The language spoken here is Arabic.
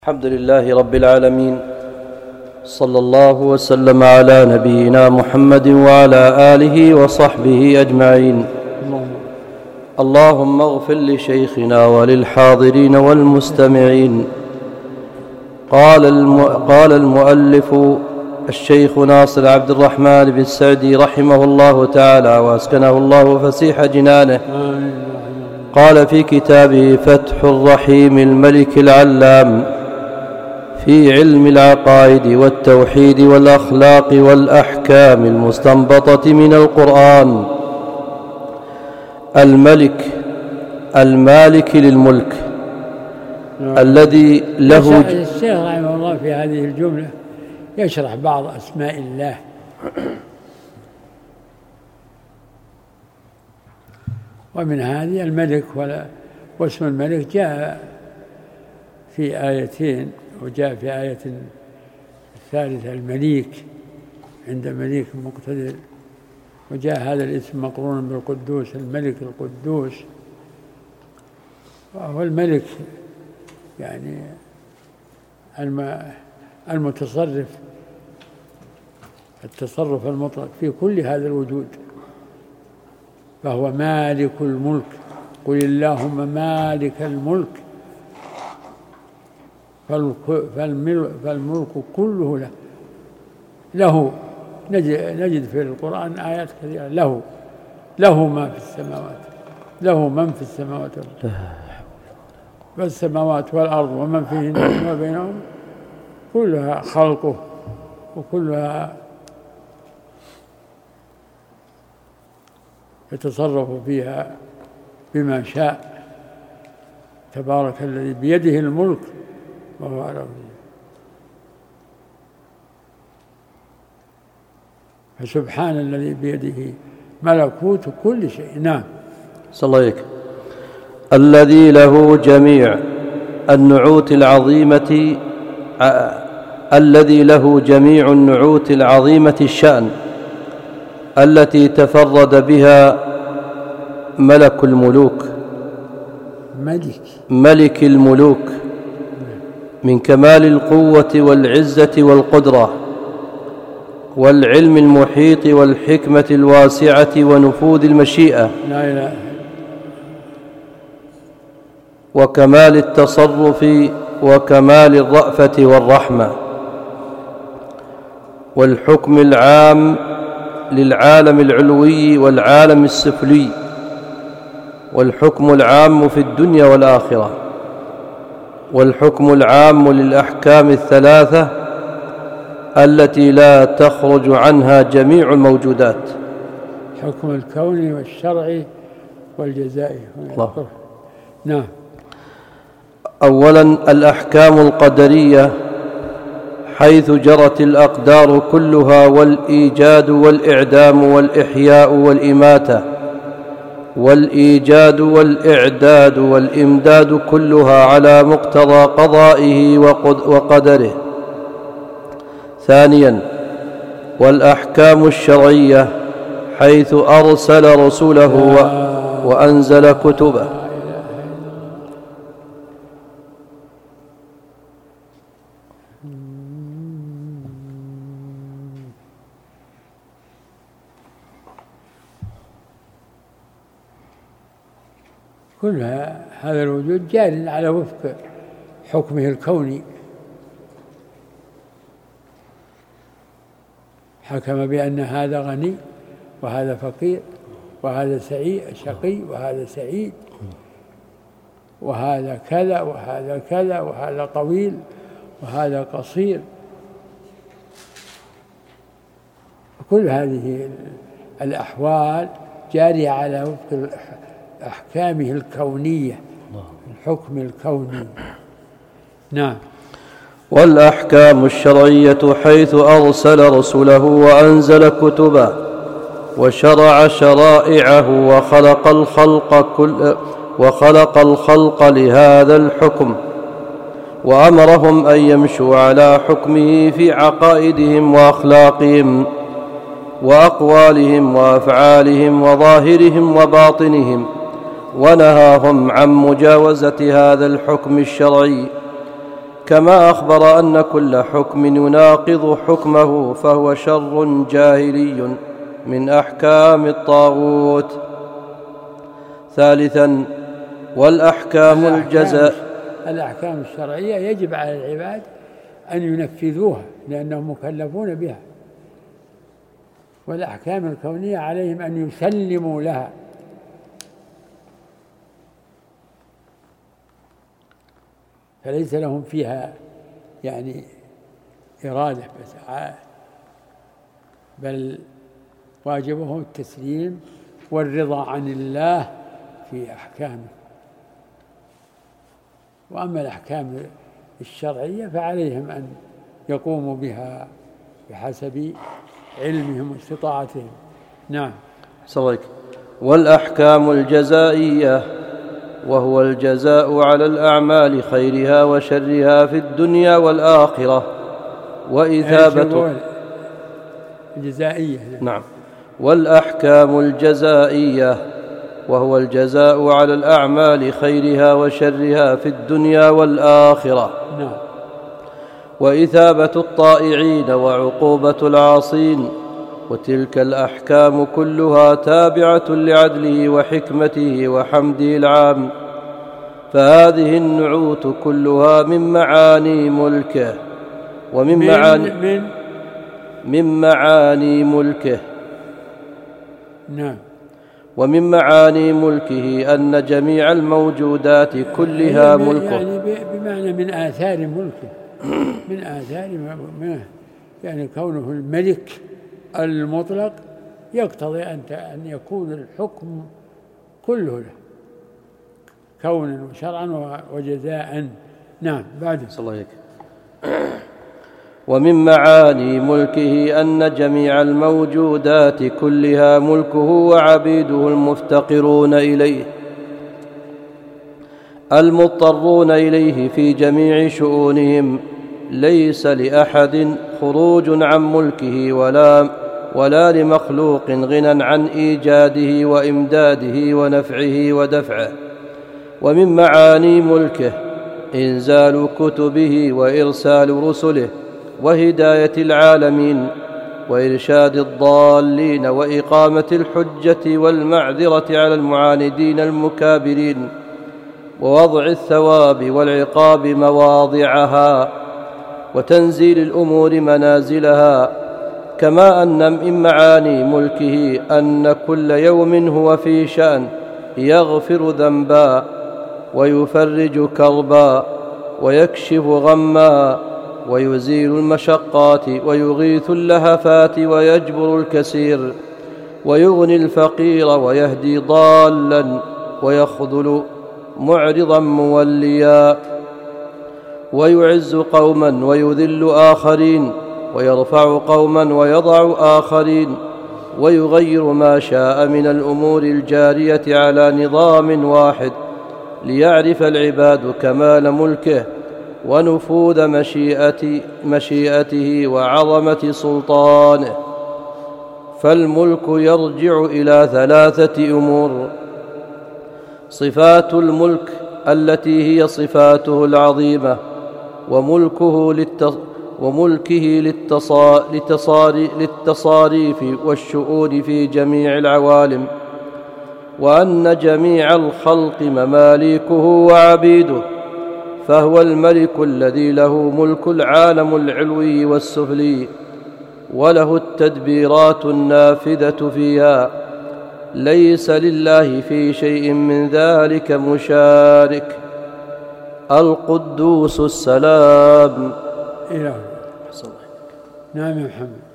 الحمد لله رب العالمين، صلى الله وسلم على نبينا محمد وعلى آله وصحبه أجمعين. اللهم اغفر لشيخنا وللحاضرين والمستمعين. قال المؤلف الشيخ ناصر عبد الرحمن بن سعدي رحمه الله تعالى وأسكنه الله فسيح جنانه، قال في كتابه فتح الرحيم الملك العلام في علم العقائد والتوحيد والأخلاق والأحكام المستنبطة من القرآن: الملك المالك للملك الذي له. الشيخ رحمه الله في هذه الجملة يشرح بعض أسماء الله، ومن هذه الملك، واسم الملك جاء في آيتين، وجاء في آية الثالثة المليك عند مليك مقتدر، وجاء هذا الاسم مقرون بالقدوس، الملك القدوس. وهو الملك يعني المتصرف، التصرف المطلق في كل هذا الوجود، فهو مالك الملك. قل اللهم مالك الملك، فالملك كله له. نجد في القرآن آيات كثيرة له ما في السماوات، له من في السماوات والسماوات والأرض ومن فيهن وما بينهم، كلها خلقه وكلها يتصرف فيها بما شاء. تبارك الذي بيده الملك وهو على كل شيء. فسبحان الذي بيده ملكوت كل شيء. نعم. صلى الله عليك. الذي له جميع النعوت العظيمة، الذي له جميع النعوت العظيمة الشأن التي تفرد بها ملك الملوك، ملك الملوك، من كمال القوة والعزة والقدرة والعلم المحيط والحكمة الواسعة ونفوذ المشيئة، لا إله، وكمال التصرف وكمال الرأفة والرحمة، والحكم العام للعالم العلوي والعالم السفلي، والحكم العام في الدنيا والآخرة، والحكم العام للأحكام الثلاثة التي لا تخرج عنها جميع الموجودات: الحكم الكوني والشرعي والجزائي. الله. نعم. أولا الأحكام القدرية، حيث جرت الأقدار كلها، والإيجاد والإعدام والإحياء والإماتة، والإيجاد والإعداد والإمداد كلها على مقتضى قضائه وقدره. ثانيا والأحكام الشرعية، حيث أرسل رسوله وأنزل كتبه. كل هذا الوجود جار على وفق حكمه الكوني. حكم بأن هذا غني وهذا فقير، وهذا شقي وهذا سعيد، وهذا كذا وهذا كذا، وهذا طويل وهذا قصير. كل هذه الأحوال جارية على وفق أحكامه الكونية، الحكم الكوني. نعم. والأحكام الشرعية، حيث أرسل رسوله وأنزل كتبه وشرع شرائعه وخلق الخلق لهذا الحكم، وأمرهم أن يمشوا على حكمه في عقائدهم وأخلاقهم وأقوالهم وأفعالهم وظاهرهم ونهاهم عن مجاوزة هذا الحكم الشرعي كما أخبر أن كل حكم يناقض حكمه فهو شر جاهلي من أحكام الطاغوت. ثالثا، والأحكام الأحكام الشرعية يجب على العباد أن ينفذوها لأنهم مكلفون بها، والأحكام الكونية عليهم أن يسلموا لها. فليس لهم فيها يعني إرادة بس، بل واجبهم التسليم والرضا عن الله في أحكامه. وأما الأحكام الشرعية فعليهم أن يقوموا بها بحسب علمهم واستطاعتهم. نعم. صدق. والأحكام الجزائية، وهو الجزاء على الأعمال خيرها وشرها في الدنيا والآخرة، وإثابة الجزائية. نعم. والأحكام الجزائية، وهو الجزاء على الأعمال خيرها وشرها في الدنيا والآخرة. نعم. وإثابة الطائعين وعقوبة العاصين، وتلك الأحكام كلها تابعة لعدله وحكمته وحمده العام، فهذه النعوت كلها من معاني ملكه من معاني ملكه. نعم. ومن معاني ملكه أن جميع الموجودات كلها ملكه، يعني بمعنى من آثار ملكه، من آثار يعني كونه الملك المطلق يقتضي أن يكون الحكم كله له كونا وشرعا وجزاء. نعم. بعد. صلى الله عليه وسلم. ومن معاني ملكه أن جميع الموجودات كلها ملكه وعبيده المفتقرون إليه المضطرون إليه في جميع شؤونهم، ليس لأحد خروج عن ملكه ولا لمخلوق غنى عن إيجاده وإمداده ونفعه ودفعه. ومن معاني ملكه إنزال كتبه وإرسال رسله وهداية العالمين وإرشاد الضالين وإقامة الحجة والمعذرة على المعاندين المكابرين، ووضع الثواب والعقاب مواضعها وتنزيل الأمور منازلها. كما أن من معاني ملكه أن كل يوم هو في شأن يغفر ذنبا ويفرج كربا ويكشف غما ويزيل المشقات ويغيث اللهفات ويجبر الكسير ويغني الفقير ويهدي ضالا ويخذل معرضا موليا، ويعز قوما ويذل آخرين، ويرفع قوما ويضع آخرين، ويغير ما شاء من الأمور الجارية على نظام واحد، ليعرف العباد كمال ملكه ونفوذ مشيئته وعظمة سلطانه. فالملك يرجع إلى 3 أمور: صفات الملك التي هي صفاته العظيمة، وملكه للتصاريف والشؤون في جميع العوالم، وأن جميع الخلق مماليكه وعبيده، فهو الملك الذي له ملك العالم العلوي والسفلي، وله التدبيرات النافذة فيها، ليس لله في شيء من ذلك مشارك. القدوس السلام. إله. نعم يا محمد.